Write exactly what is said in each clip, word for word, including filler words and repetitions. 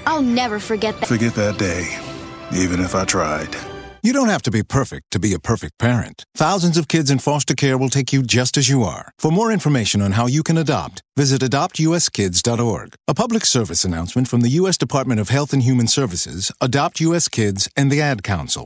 I'll never forget that. Forget that day, even if I tried. You don't have to be perfect to be a perfect parent. Thousands of kids in foster care will take you just as you are. For more information on how you can adopt, visit adopt u s kids dot org. A public service announcement from the U S Department of Health and Human Services, Adopt U S Kids, and the Ad Council.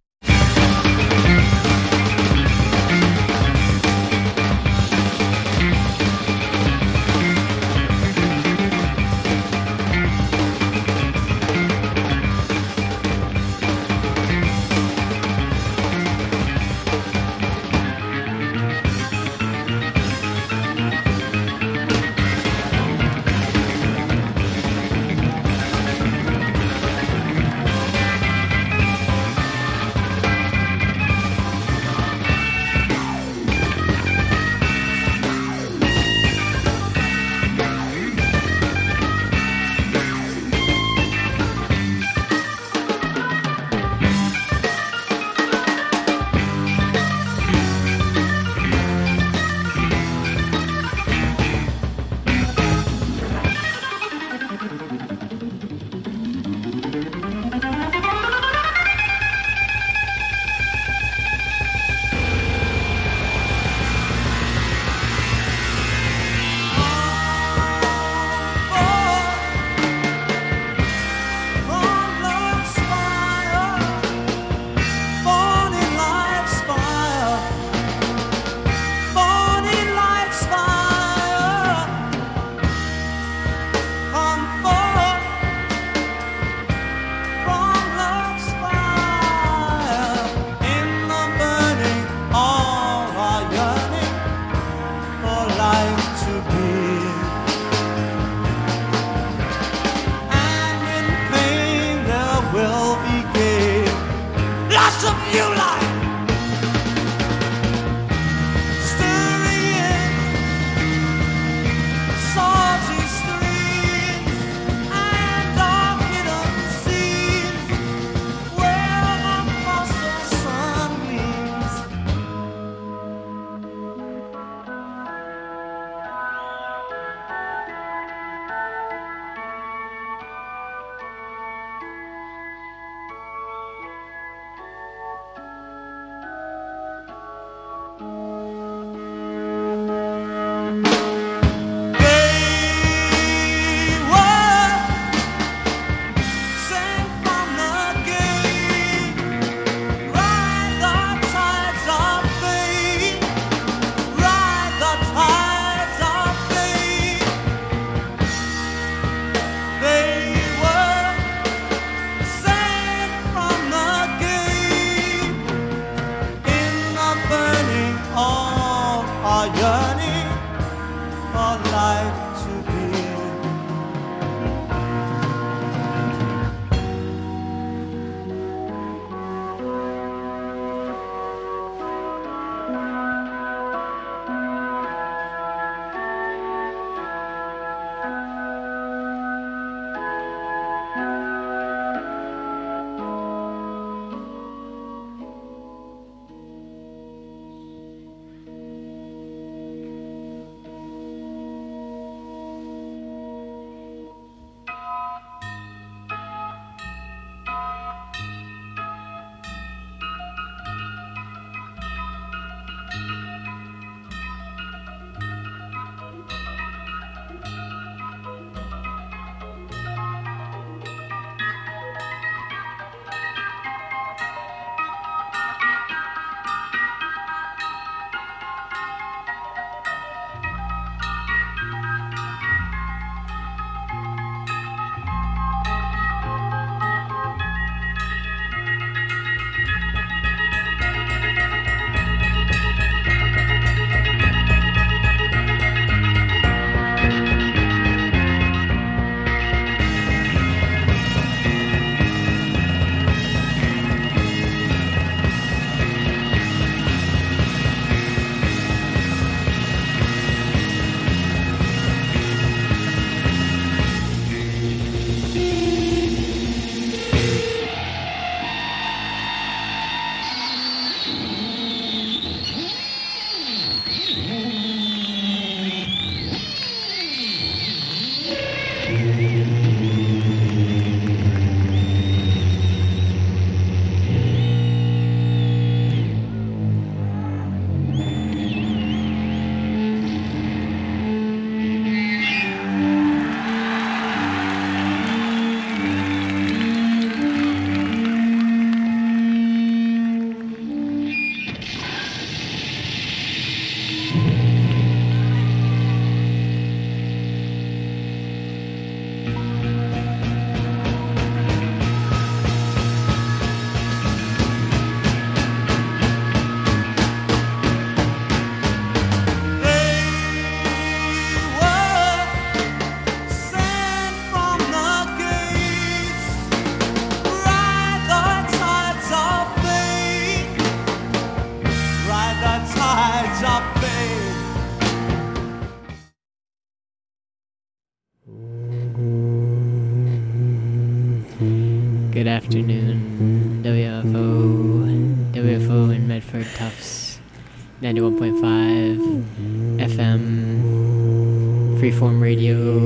Good afternoon, W F O, W F O in Medford Tufts, ninety-one point five F M, Freeform Radio.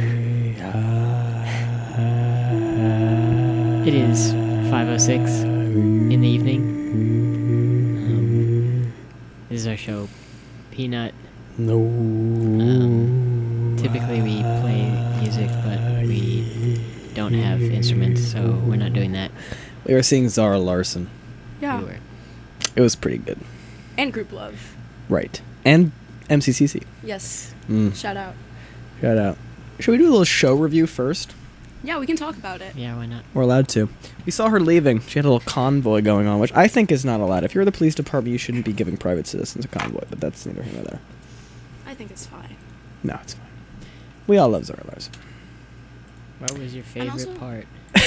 It is five oh six in the evening. Um, this is our show, Peanut. No. Um, typically we play music, but we don't have instruments, so we're not doing that. We were seeing Zara Larsson. Yeah. We were. It was pretty good. And Group Love. Right. And M C C C. Yes. Mm. Shout out. Shout out. Should we do a little show review first? Yeah, we can talk about it. Yeah, why not? We're allowed to. We saw her leaving. She had a little convoy going on, which I think is not allowed. If you're the police department, you shouldn't be giving private citizens a convoy, but that's neither here nor there. I think it's fine. No, it's fine. We all love Zara Larsson. What was your favorite also- part?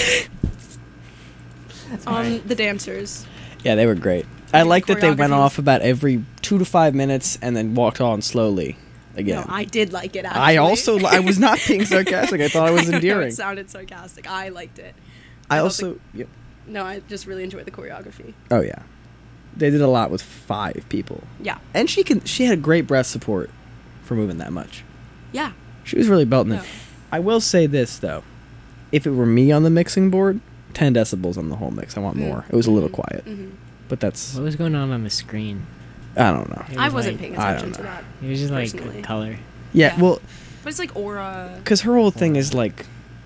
Um, the dancers. Yeah, they were great. I And like that they went choreography. off about every two to five minutes and then walked on slowly again. No, I did like it, actually. I also, li- I was not being sarcastic. I thought it was I know endearing. it sounded sarcastic. I liked it. I I thought also, yep. No, I just really enjoyed the choreography. Oh yeah, they did a lot with five people, Yeah. and she can. She had great breath support for moving that much. Yeah. She was really belting No. it. I will say this though, if it were me on the mixing board, ten decibels on the whole mix. I want more. It was a little Mhm. quiet, Mm-hmm. but that's What was going on on the screen? I don't know. It I was wasn't like- paying I attention don't to know. that. It was just like Personally. color. Yeah, Yeah. well, But it's like aura. because her whole thing is like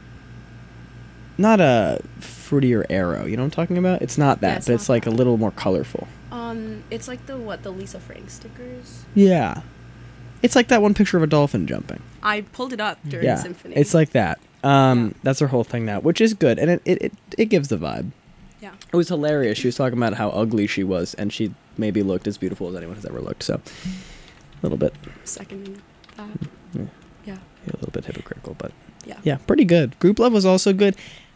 not a fruitier arrow. You know what I'm talking about? It's not that, Yeah, it's but it's not like a that. little more colorful. Um, it's like the, what, the Lisa Frank stickers? Yeah, it's like that one picture of a dolphin jumping. I pulled it up during Yeah, Symphony. it's like that. Um, Yeah. That's her whole thing now, which is good, and it, it, it, it gives the vibe. Yeah. It was hilarious. She was talking about how ugly she was, and she maybe looked as beautiful as anyone has ever looked. So, a little bit, Second that. yeah, Yeah. a little bit hypocritical, but Yeah. yeah, pretty good. Group Love was also good.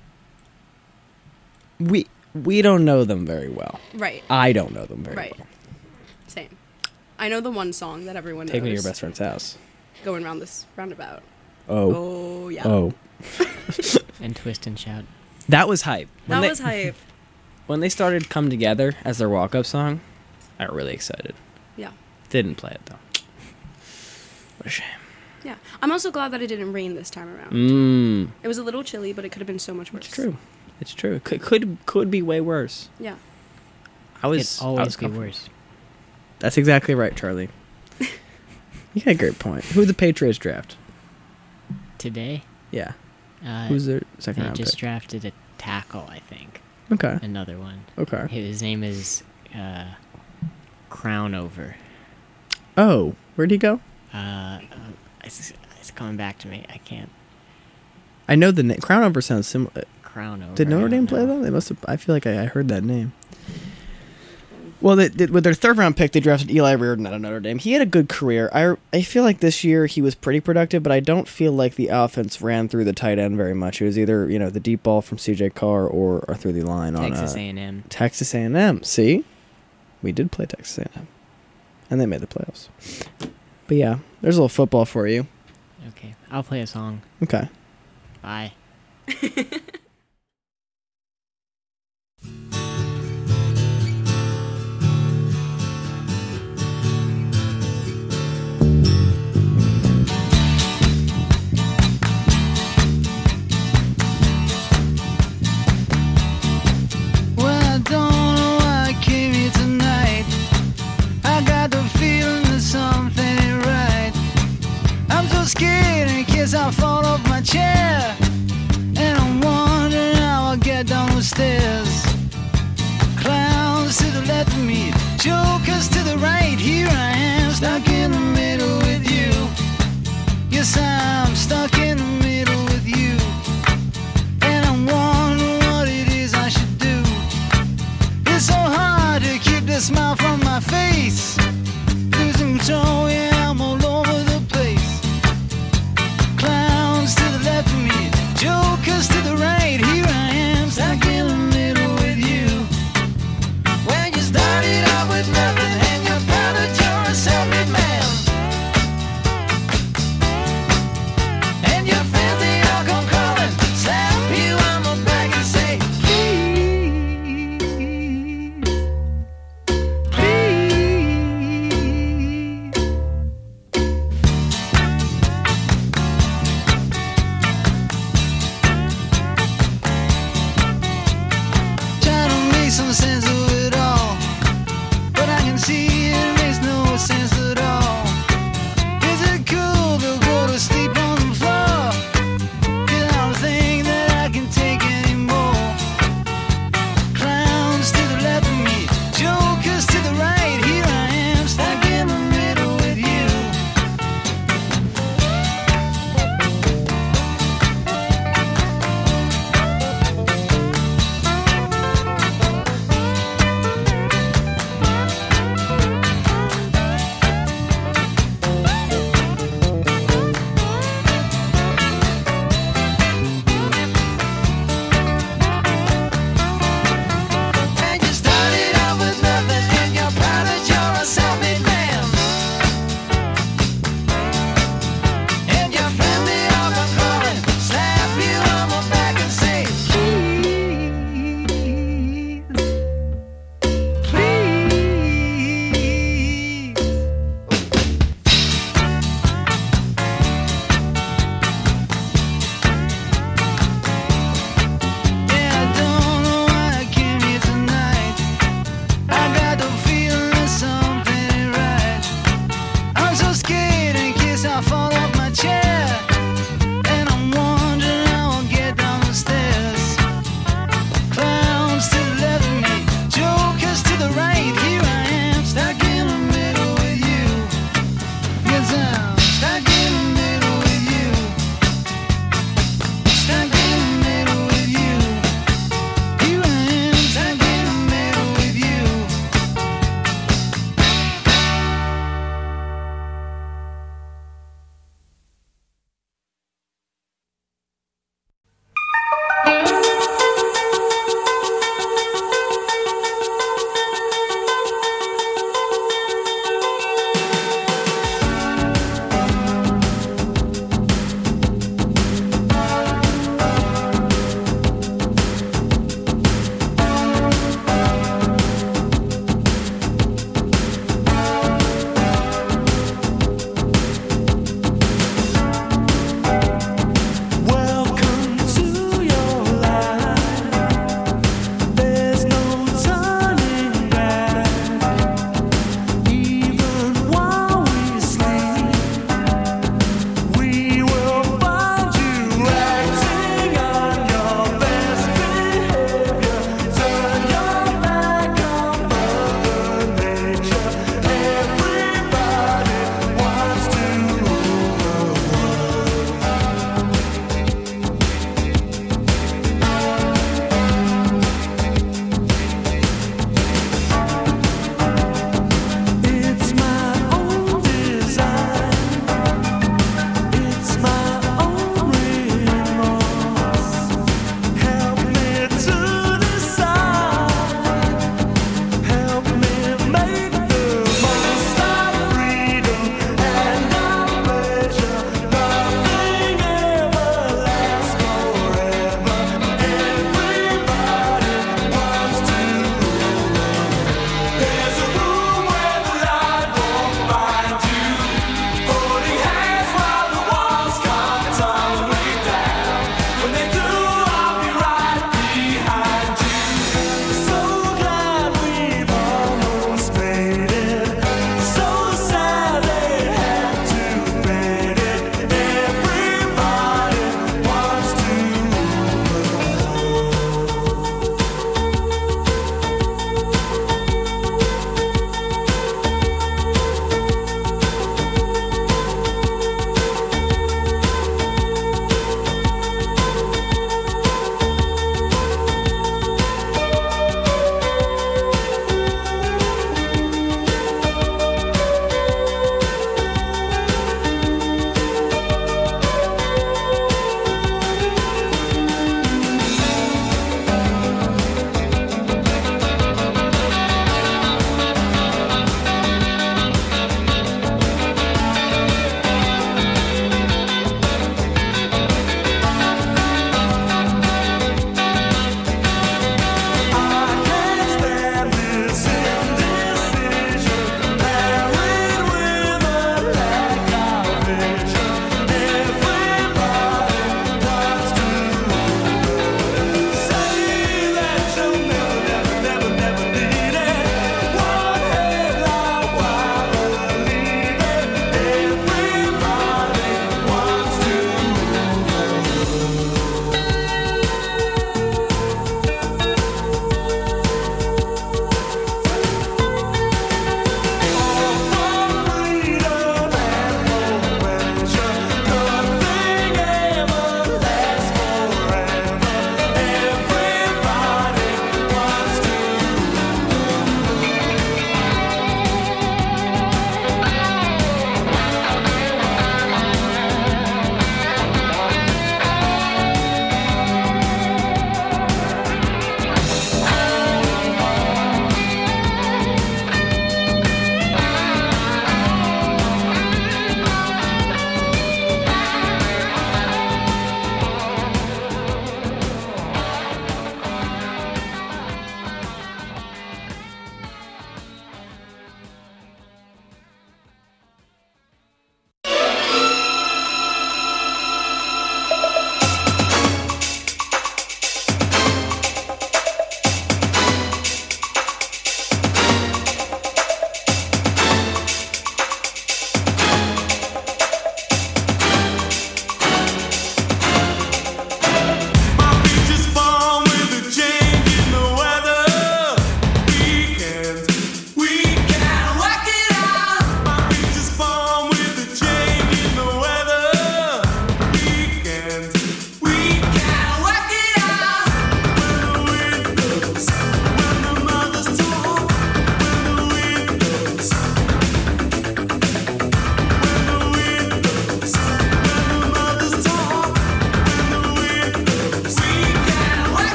We we don't know them very well. Right. I don't know them very Right. well. Same. I know the one song that everyone Take knows. me to your best friend's house. Going round this roundabout. Oh, Oh, yeah. oh, And twist and shout. that was hype. When That they, was hype. when they started "Come Together" as their walk-up song. I got really excited. Yeah. Didn't play it though. What a shame. Yeah. I'm also glad that it didn't rain this time around. Mmm. It was a little chilly, but it could have been so much worse. It's true. It's true. Could could could be way worse. Yeah. I was It I always was be comfortable. worse. That's exactly right, Charlie. You got a great point. Who the Patriots draft? Today, Yeah. uh, Who's their second they round just pick? drafted a tackle, I think. Okay. Another one. Okay. His name is uh, Crownover. Oh, where'd he go? Uh, um, it's, it's coming back to me. I can't. I know the name. Crownover sounds similar. Crownover. Did I Notre don't Dame play know. them? They must have. I feel like I, I heard that name. Well, they, they, with their third round pick, they drafted Eli Reardon out of Notre Dame. He had a good career. I, I feel like this year he was pretty productive, but I don't feel like the offense ran through the tight end very much. It was either you know the deep ball from C J Carr or, or through the line Texas on uh, A and M. Texas A and M. See, we did play Texas A and M, and they made the playoffs. But yeah, there's a little football for you. Okay, I'll play a song. Okay. Bye. Well, I don't know why I came here tonight. I got the feeling that something ain't right. I'm so scared in case I fall off my chair. And I'm wondering how I'll get down the stairs. Clowns to the left of me, jokers to the right. Here I am, stuck in the middle with you. Yes, I'm stuck in the middle with you. And I'm wondering what it is I should do. It's so hard to keep the smile from my face. Losing control, yeah, I'm all over the place. Clowns to the left of me, jokers to the right. Here I am, stuck in the middle with you. When you started out with nothing and you're proud that you're a self-made man. And your friends, they all come crawling, slap you on the back and say,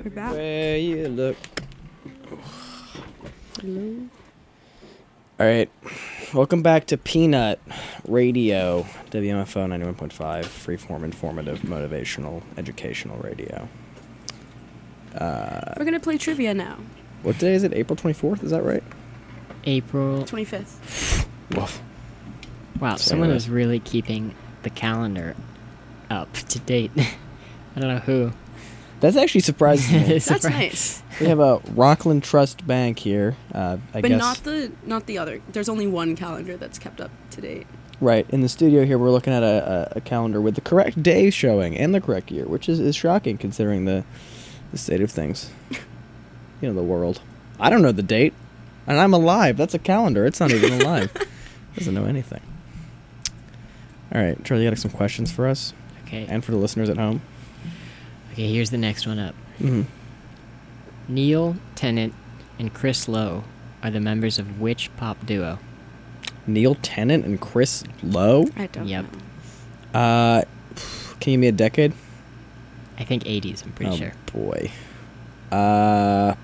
back. Where you look. Hello. All right. Welcome back to Peanut Radio, W M F O ninety-one point five, freeform, informative, motivational, educational radio. Uh, We're gonna play trivia now. what day is it? April twenty-fourth, is that right? April. twenty-fifth. Woof. Wow, So someone anyway. was really keeping the calendar up to date. I don't know who. That's actually surprising me. It's That's surpri- nice. We have a Rockland Trust Bank here. Uh, I But guess. not the not the other. There's only one calendar that's kept up to date. Right. In the studio here, we're looking at a, a, a calendar with the correct day showing and the correct year, which is, is shocking considering the, the state of things. You know, the world. I don't know the date. And I'm alive. That's a calendar. It's not even alive. Doesn't know anything. All right. Charlie, you got some questions for us? Okay. And for the listeners at home? Okay, here's the next one up. Mm-hmm. Neil Tennant and Chris Lowe are the members of which pop duo? Neil Tennant and Chris Lowe? I don't Yep. know. Uh, can you give me a decade? I think eighties, I'm pretty oh, sure. boy. Uh,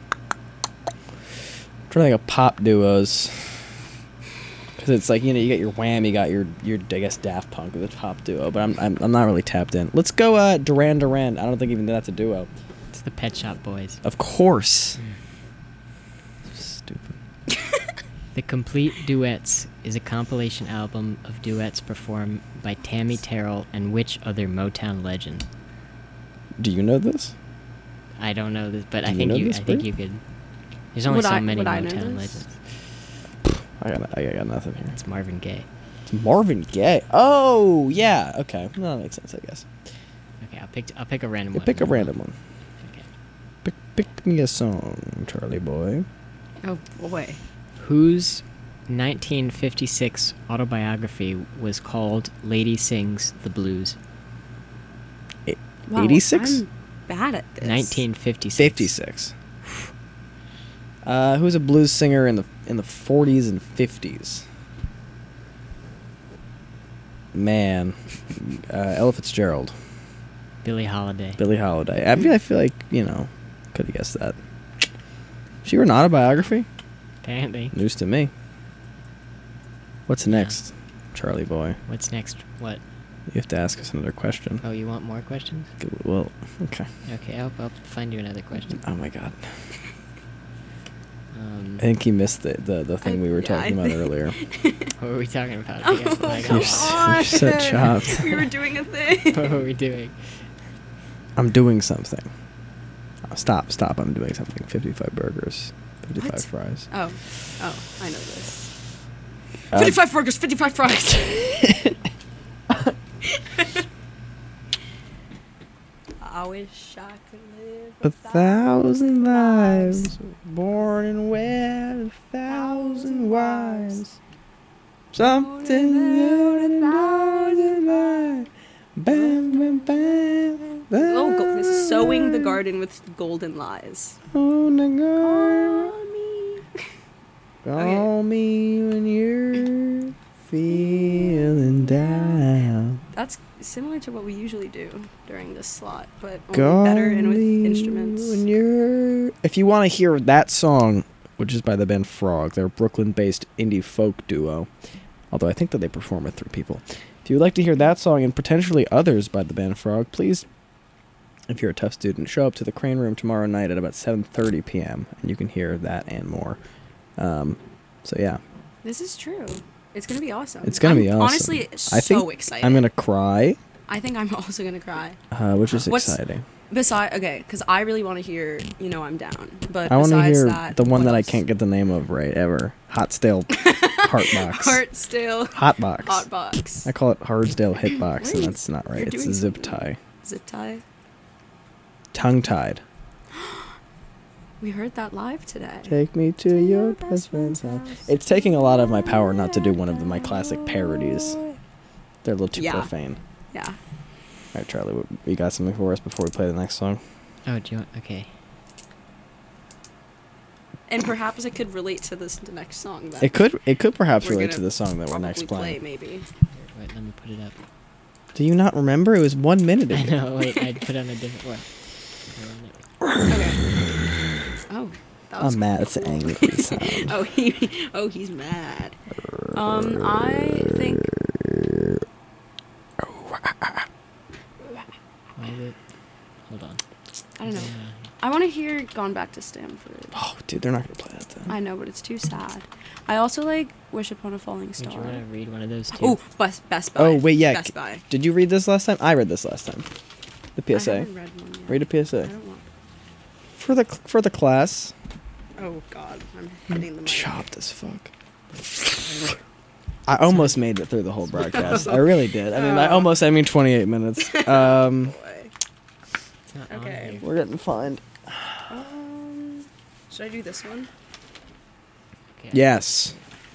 I'm trying to think of pop duos. Because it's like, you know, you got your Wham, you got your, your I guess, Daft Punk as a pop duo, but I'm, I'm I'm not really tapped in. Let's go uh, Duran Duran. I don't think even that's a duo. It's the Pet Shop Boys. Of course. Stupid. The Complete Duets is a compilation album of duets performed by Tammy Terrell and which other Motown legend? Do you know this? I don't know this, but Do I you think know you. this, I think Brie? you could. There's only Would so I- many would I know Motown this? legends. I got I got nothing here. It's Marvin Gaye. It's Marvin Gaye. Oh, yeah. Okay. No, that makes sense, I guess. Okay, I'll pick. I'll pick a random Yeah, one. pick a random one. Okay. Pick, pick me a song, Charlie boy. Oh boy. Whose nineteen fifty-six autobiography was called "Lady Sings the Blues"? Wow, eighty-six? I'm bad at this. nineteen fifty-six. fifty-six. Uh, who's a blues singer in the in the forties and fifties? Man, uh, Ella Fitzgerald, Billie Holiday. Billie Holiday. I feel, I feel like you know, could have guessed that. She wrote an autobiography. Apparently. News to me. What's next, Charlie boy? What's next? What? You have to ask us another question. Oh, you want more questions? Well, okay. Okay, I'll, I'll find you another question. Oh my God. Um, I think you missed the the, the thing I- we were yeah, talking I about think- earlier. what were we talking about? Oh, I got- I got come You're lost. so- you're so on. chopped. We were doing a thing. What were we doing? I'm doing something. Oh, stop, stop. I'm doing something. fifty-five burgers. fifty-five What? fries. Oh, oh, I know this. Uh, fifty-five burgers, fifty-five fries. I wish I could live A thousand lives, born and wed a thousand wives. Something new and thousand lives. Bam, bam, bam. Oh, go- this is sowing the garden with golden lies. On the garden. Call me. Call me when you're feeling down. That's similar to what we usually do during this slot, but only Call better and with me instruments. when you're... If you want to hear that song, which is by the band Frog, they're a Brooklyn-based indie folk duo. Although I think that they perform with three people. If you would like to hear that song and potentially others by the band Frog, please, if you're a tough student, show up to the Crane Room tomorrow night at about seven thirty p.m. and you can hear that and more. Um, so yeah, This is true. It's gonna be awesome. it's gonna I'm be awesome. Honestly, I so think excited. I'm gonna cry, I think I'm also gonna cry. uh, which is What's- exciting. Besides, okay, because I really want to hear, you know, I'm down. But I want to besides hear that, the one what that I else? can't get the name of right ever. Hotsdale Heartbox. Heart still. Hotbox. Hot box. I call it Hardsdale Hitbox, Wait, and that's not right. you're It's doing a zip something. tie. Zip tie. Tongue tied. We heard that live today. Take me to your best friend's house. It's taking a lot of my power not to do one of the, my classic parodies. They're a little too Yeah. profane. Yeah. All right, Charlie, what- you got something for us before we play the next song? Oh, do you want? Okay. And perhaps it could relate to this the next song. That It could it could perhaps we're relate gonna to the song that we're probably next play, playing. maybe. Wait, let me put it up. Do you not remember? It was one minute I ago. know. Wait, I put on a different one. Okay. Oh, that was I'm mad. It's an angry sound. oh, he, oh, he's mad. Um, I think. Why is it? Hold on. I don't know. I want to hear "Gone Back to Stamford." Oh, dude, they're not gonna play that then. I know, but it's too sad. I also like "Wish Upon a Falling Would you Star." want to read one of those two? Oh, Best Best Buy. Oh wait, yeah. Best Buy. Did you read this last time? I read this last time. The P S A. I haven't read one yet. Read a P S I A don't want. for the for the class. Oh God, I'm hitting the mic. Chopped as fuck. I almost made it through the whole broadcast. I really did. I mean, I Oh. almost. I mean, twenty-eight minutes. Um, Boy. It's not on Okay. here. we're getting fined. Um, should I do this one? Okay. Yes.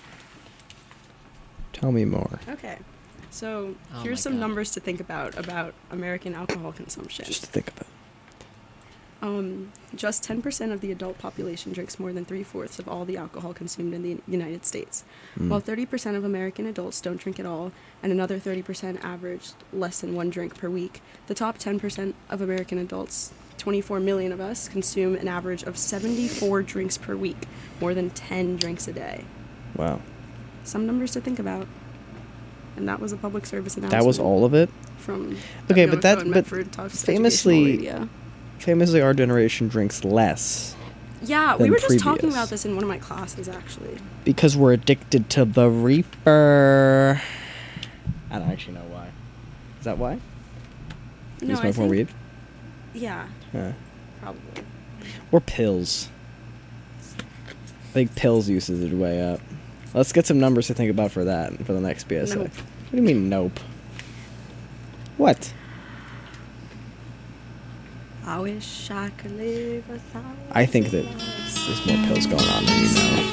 Tell me more. Okay. So Oh my here's some God. numbers to think about about American alcohol consumption. Just to think about. Um, just ten percent of the adult population drinks more than three-fourths of all the alcohol consumed in the United States, Mm. while thirty percent of American adults don't drink at all, and another thirty percent average less than one drink per week. The top ten percent of American adults, twenty-four million of us, consume an average of seventy-four drinks per week, more than ten drinks a day. Wow. Some numbers to think about. And that was a public service announcement. That was all of it. From Okay, W but O that- and but Medford Tufts famously- Educational Radio. Famously, our generation drinks less Yeah, we than were just talking previous. about this in one of my classes, actually. because we're addicted to the reefer. I don't actually know why. Is that why? No, you I smoke more think, weed? Yeah, Yeah. probably. Or pills. I think pills usage is way up. Let's get some numbers to think about for that, for the next P S A. Nope. What do you mean, nope? What? I wish I could live a thousand I think that lives. there's more pills going on than you know.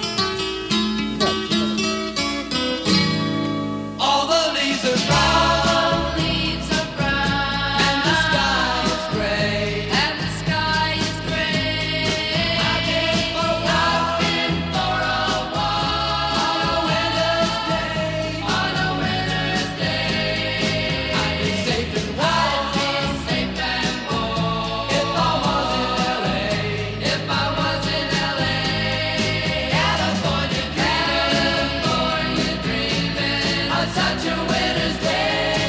All the leaves are brown, leaves are brown, and the sky is gray, and the sky is gray. I've been for a walk, been for a walk on a winter's day, on a winter's day. I'd be safe and warm, I'd be safe and warm if I was in L A, if I was in L A. California, California dreaming on such a winter's day.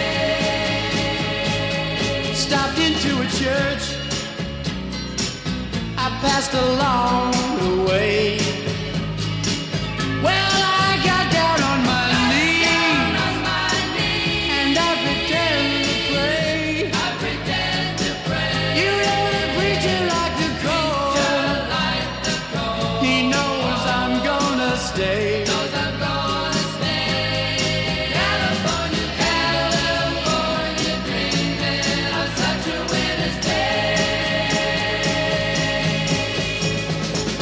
Stopped into a church, I passed along the way. Well, I got down on my knees, and I pretend to pray. I pretend to pray. You know the preacher like the cold. He knows I'm gonna stay. Knows I'm gonna stay. California, California, dreaming on such a winter's day.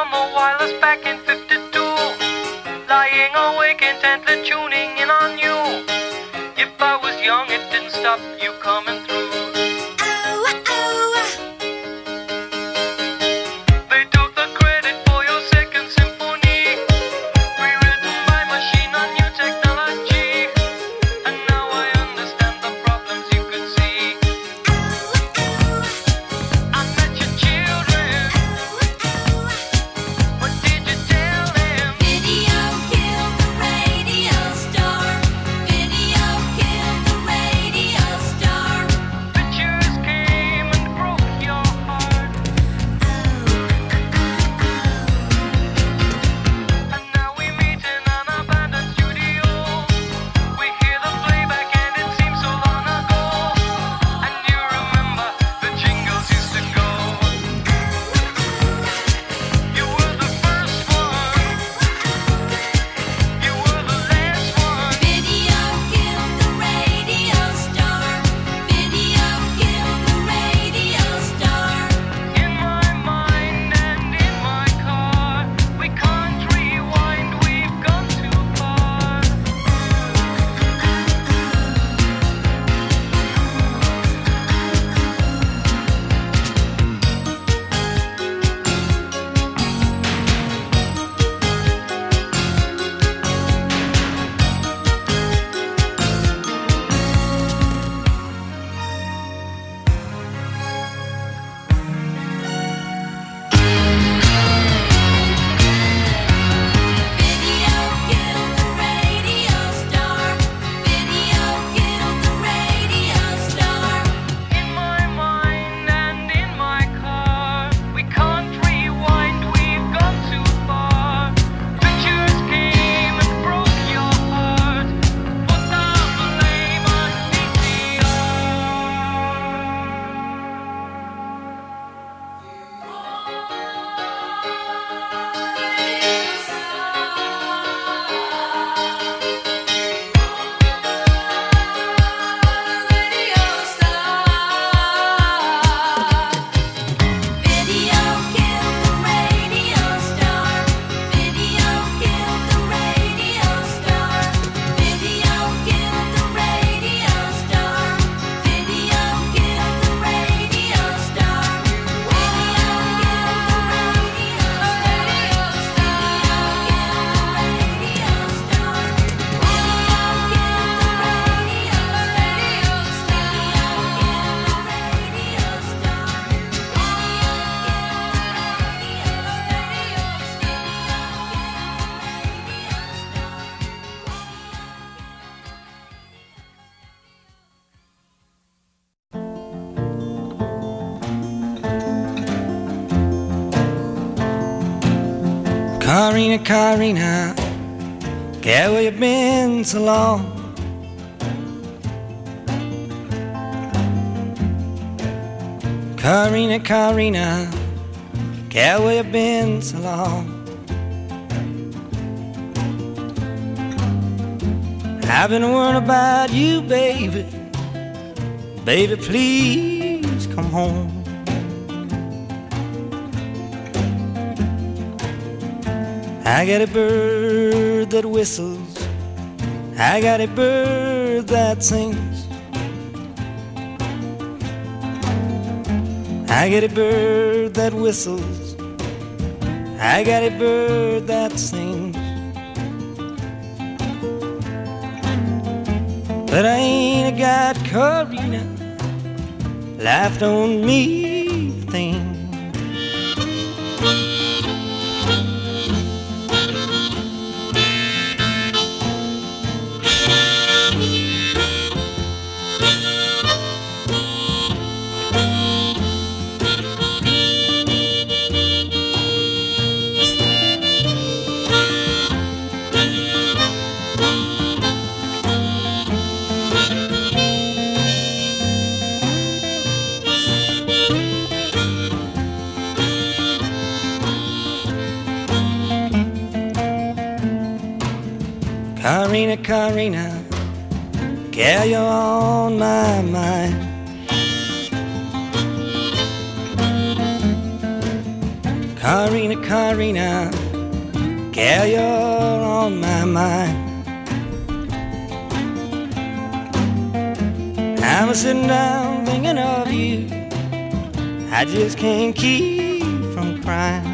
on the wireless back in fifty-two, lying awake intently tuning in on you. If I was young, it didn't stop you coming through. They took the credit for your second symphony, rewritten by machine on new technology. And now I understand the problems you could see. I met your children. What did you tell them? Video killed the radio star. Video killed the radio star. Pictures came and broke your heart. And now we meet in an abandoned studio. We hear the playback and it seems so long ago. And you remember the jingles used to go. You were the first one. You were the last one. Video killed the radio star. Video killed the radio star. In my mind and in my car, we can't rewind, we've gone too far. Video killed the radio star. Video killed the radio star. In my mind and in my car, we can't rewind, we've gone too far. Pictures came and broke your heart. Put the blame on D C Video killed the radio star. Video killed the radio star. Video killed the radio star. Video killed the radio star. Video killed the radio star. Video killed the radio star. Karina, Karina, girl, where you been so long? Karina, Karina, girl, where you been so long? I've been worrying about you, baby. Baby, please come home. I got a bird that whistles. I got a bird that sings. I got a bird that whistles. I got a bird that sings. But I ain't got Karina. Life don't mean a thing. Karina, Karina, girl, you're on my mind. Karina, Karina, girl, you're on my mind. I'm sitting down thinking of you. I just can't keep from crying.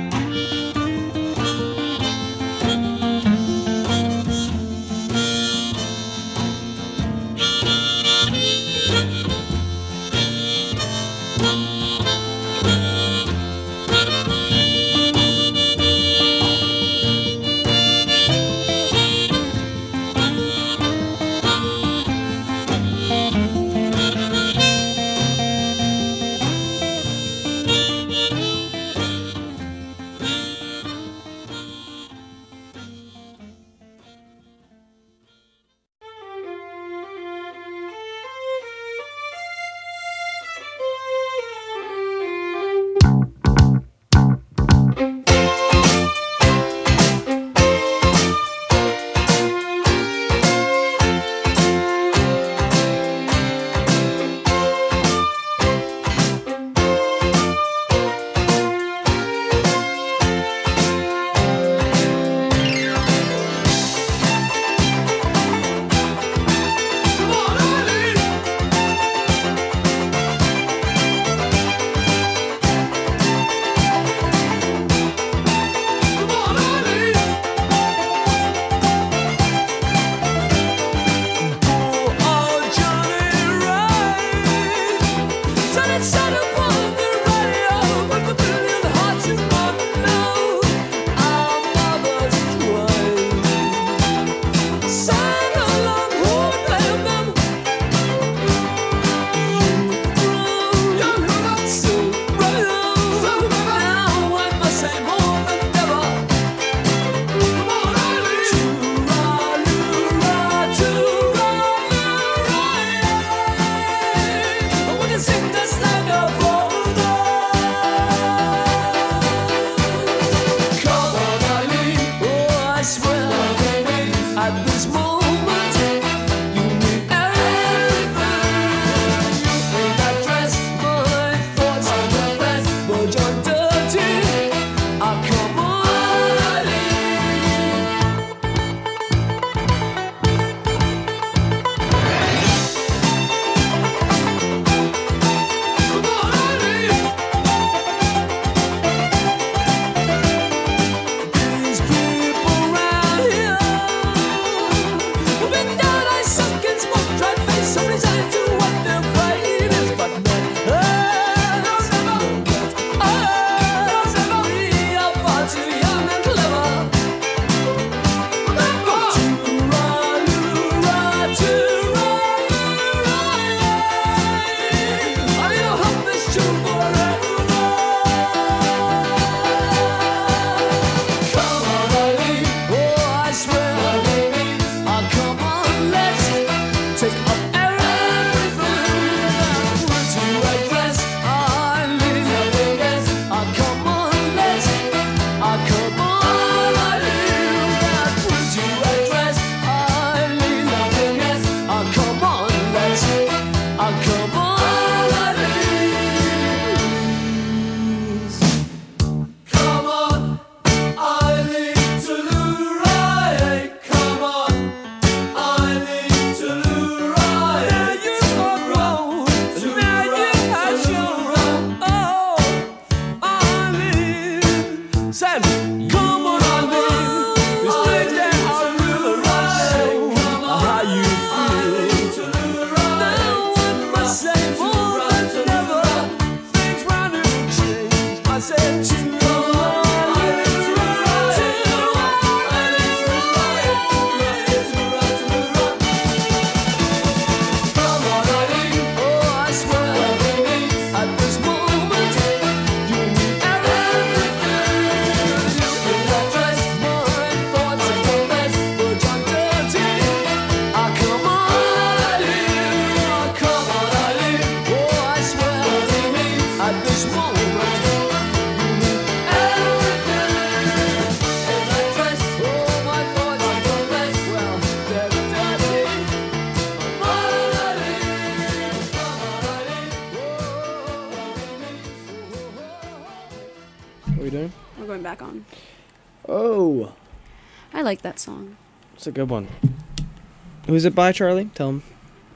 What are we doing? We're going back on. Oh, I like that song. it's a good one. Who's it by, Charlie? Tell him.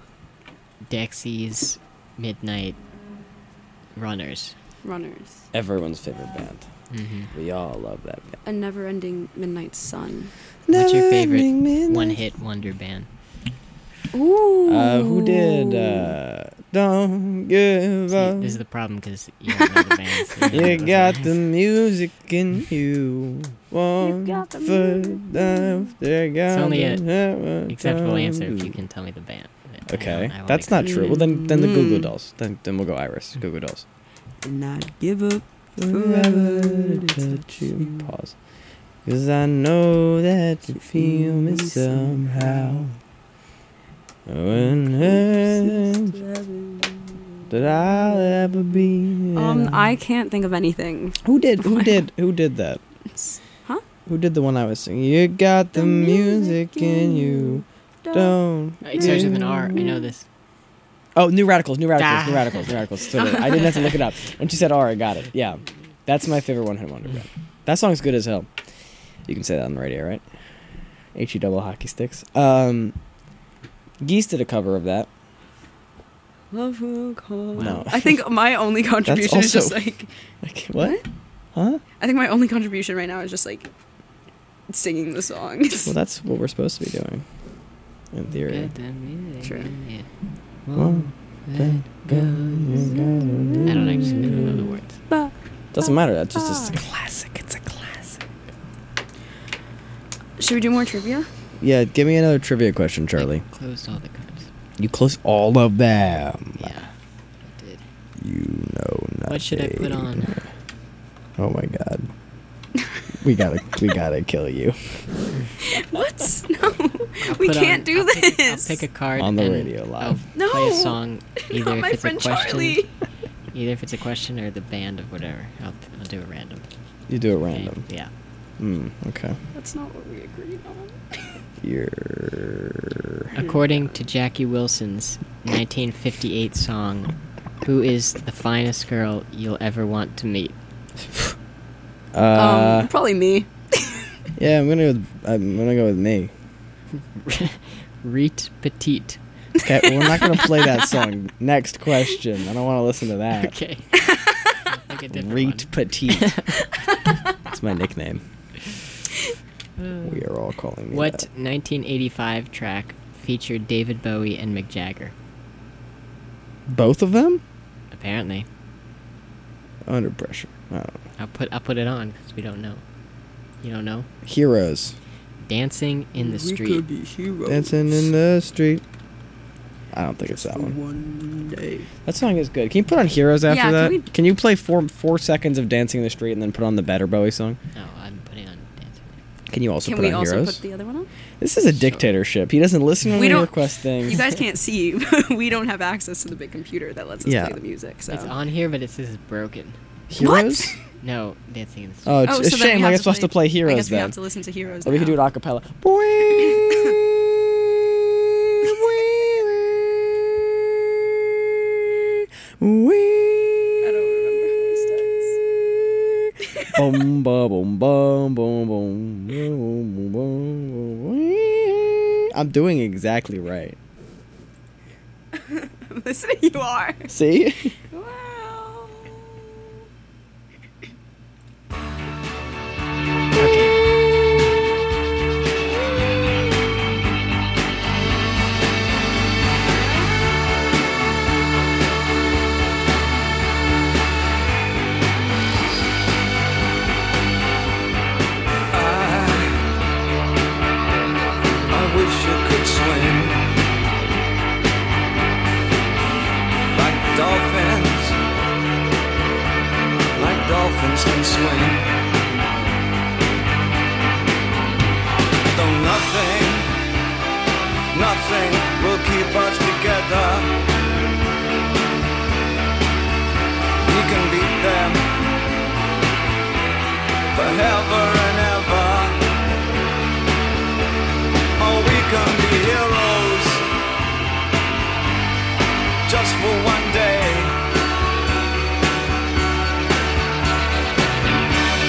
Dexys Midnight Runners. Runners. Everyone's favorite band. Mm-hmm. We all love that band. A never-ending midnight sun. What's your favorite Never-ending midnight. one-hit wonder band? Ooh. Uh, who did? Uh, don't give See, up. this is the problem because you don't know the bands. so don't know You the got bands. the music in you. One got the foot down. It's only a acceptable answer if you can tell me the band. I Okay, don't- I won't that's not accept true. Well, then, then the Goo Goo Mm. Dolls. Then, then we'll go Iris. Goo Goo Dolls. And I'd give up Forever to touch you. Pause. Cause I know that you feel me somehow. When that I'll ever be. Um, I can't think of anything. Who did? Who did? Who did that? Huh? Who did the one I was singing? You got the music in you. Don't. It starts with an R. I know this. Oh, New Radicals, New Radicals, Ah. New Radicals, New Radicals. So I didn't have to look it up. Once you said R, I got it. Yeah. That's my favorite one hit wonder band. That song's good as hell. You can say that on the radio, right? H E double hockey sticks. Um, Geese did a cover of that. Love will call. No. I think my only contribution is just also- like. Like, what? Huh? I think my only contribution right now is just like singing the song. Well, that's what we're supposed to be doing. In theory. True. Yeah. One, then go, you gotta I don't actually know the words. Doesn't matter. That's just it's a classic. It's a classic. Should we do more trivia? Yeah, give me another trivia question, Charlie. I closed all the cards. You close all of them. Yeah, I did. You know nothing. What should I put on? Oh my god. We gotta, we gotta kill you What? No, we Put can't on- do I'll this. Pick a, I'll pick a card on the and radio live. I'll No. play a song. Either Not if my it's friend a question, Charlie. either if it's a question or the band of whatever. I'll I'll do it random. You do it Okay, random. Yeah. Mm, okay. That's not what we agreed on. You're. According to Jackie Wilson's nineteen fifty-eight song, "Who is the finest girl you'll ever want to meet?" Uh, um, probably me. yeah, I'm gonna. Go with, I'm gonna go with me. Reet Petite. Okay, well, we're not gonna play that song. Next question. I don't want to listen to that. Okay. I'll pick a different Reet one. Petite. That's my nickname. We are all calling me What that. nineteen eighty-five track featured David Bowie and Mick Jagger? Both of them? Apparently. Under pressure. I don't know. I'll put I'll put it on because we don't know. You don't know? Heroes. Dancing in the Street. be heroes. Dancing in the street. I don't think it's that one. One day. That song is good. Can you put on Heroes after Yeah, can that? we- Can you play four four seconds of Dancing in the Street and then put on the Better Bowie song? No, I'm putting on Dancing. Can you also Can put we on also Heroes? put the other one on? This is a dictatorship. He doesn't listen when We we don't- request things. You guys can't see. We don't have access to the big computer that lets us Yeah. play the music. So. It's on here, but it says it's broken. Heroes? No, Dancing in the Street. Oh, it's Oh, a so then shame. we Like have it's supposed to play I Heroes guess we then. have to listen to Heroes. Or we could do it now. a cappella. I don't remember how it starts. Boom, ba, boom, boom, boom, boom, boom, boom, boom. I'm doing exactly right. I'm listening. You are. See? Wow. Okay. I wish you could swim like dolphins, like dolphins can swim. Though nothing, nothing will keep us together. We can beat them forever and ever. Oh, we can be heroes just for one day.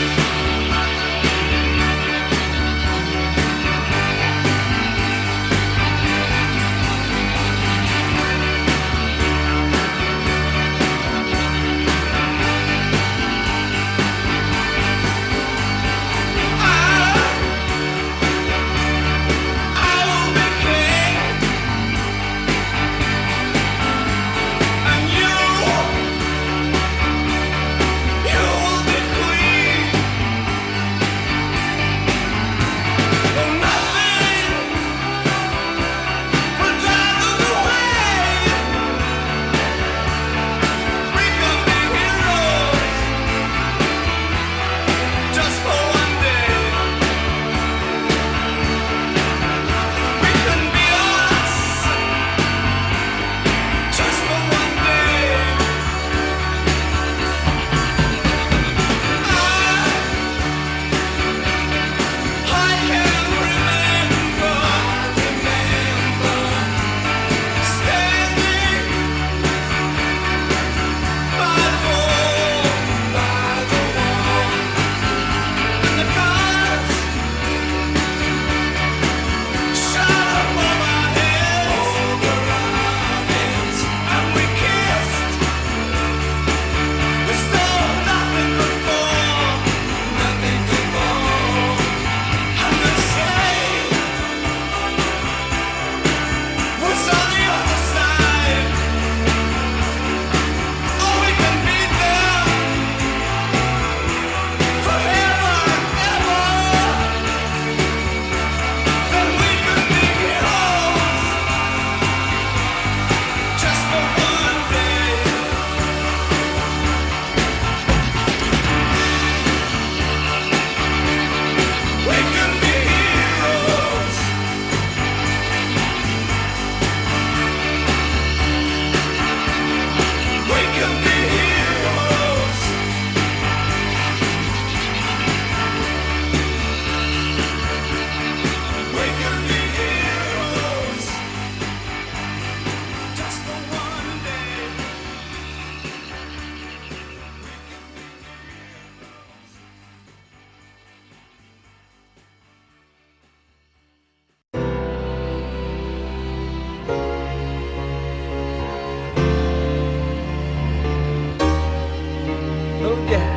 Oh yeah.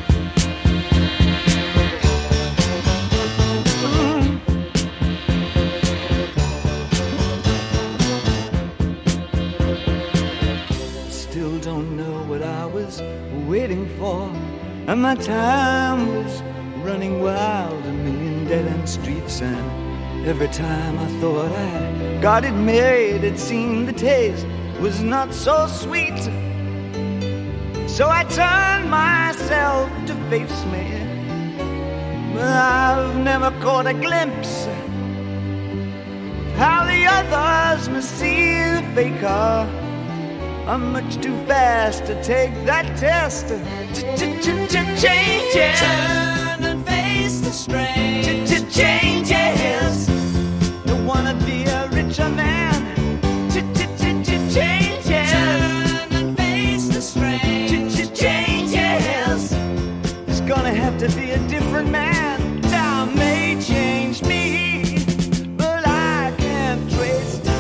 Still don't know what I was waiting for, and my time was running wild, a million dead-end streets, and every time I thought I got it made, it seemed the taste was not so sweet. So I turned myself to face me, but I've never caught a glimpse how the others must see the faker. I'm much too fast to take that test. Changes. Turn and face the strain. Changes. Don't wanna be a richer man. Changes. Turn and face the strain. Changes. It's gonna have to be a different man. Time may change me, but I can't trace time.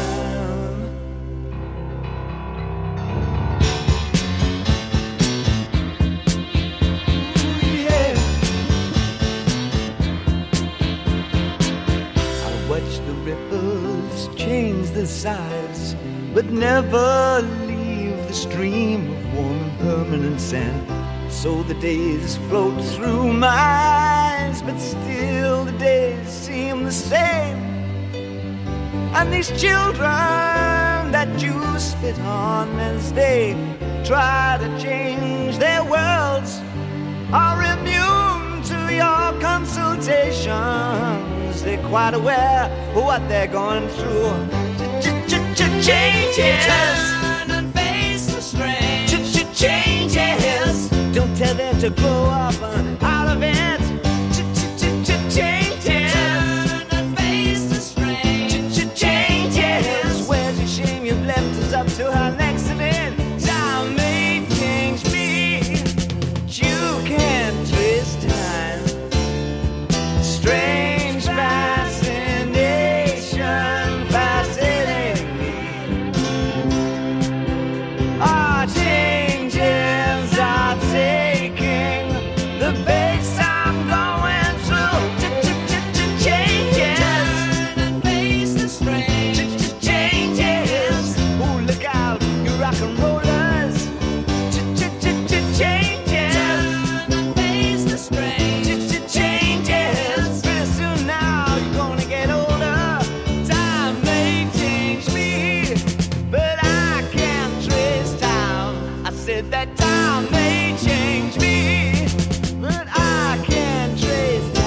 Watch the ripples change their size, but never leave the stream of warm and permanent sand. So the days float through my eyes, but still the days seem the same. And these children that you spit on as they try to change their worlds are immune to your consultations. They're quite aware of what they're going through. Changes. Turn and face the strain. Changes. Don't tell them to grow up out of it. Changes. Turn and face the strain. Changes. Where's your shame? You've left us up to our next event. Time may change me, but you can't trace time. Strange fascination fascinating me. Our changes are taking the pace I'm going through. Changes. Turn and face the strain. Changes. Oh, look out, you rock and rollers. Changes. Turn and face the strain. Changes. Pretty soon now you're gonna get older. Time may change me, but I can't trace time. I said that time may change me, but I can't trace time.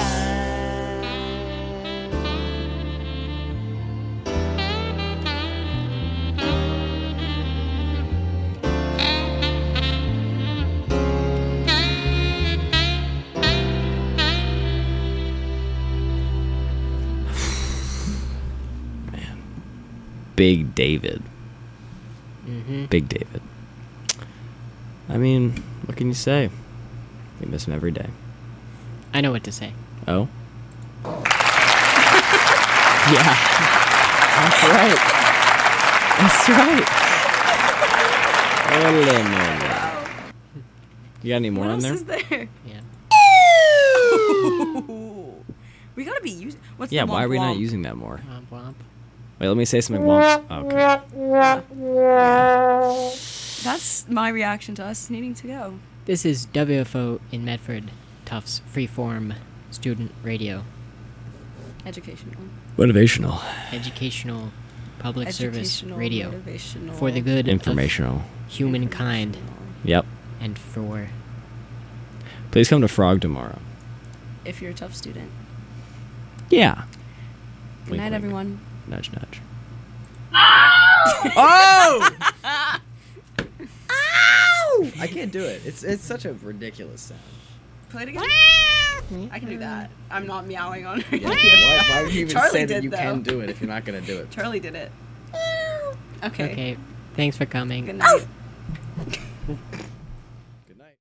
Big David. Mm-hmm. Big David. I mean, what can you say? We miss him every day. I know what to say. Oh? Yeah. That's right. That's right. Oh, no, no, no. You got any more What on else there? is there? Yeah. We gotta be using. What's Yeah, the why are we womp not womp? using that more? Womp womp. Wait, let me say something. Womp. Okay. That's my reaction to us needing to go. This is W F O in Medford, Tufts Freeform Student Radio, Educational. Motivational. educational, public service Educational, radio, motivational. for the good Informational. of humankind Yep. and for Please come to Frog tomorrow. If you're a tough student. Yeah. Good Wink, night, wink. everyone. Nudge, nudge. Oh! Ow! I can't do it. It's it's such a ridiculous sound. Play it again. I can do that. I'm not meowing on her. Yeah, why, why would you even Charlie say that did, you though. can do it if you're not gonna do it? Charlie did it. Okay. Okay, thanks for coming. Good night. Good night.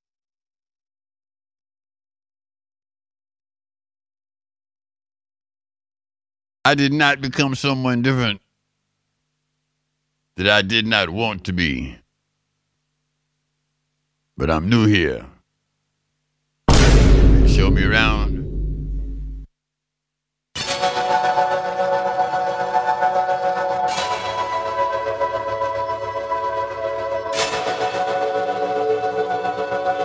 I did not become someone different that I did not want to be. but I'm new here. Show me around.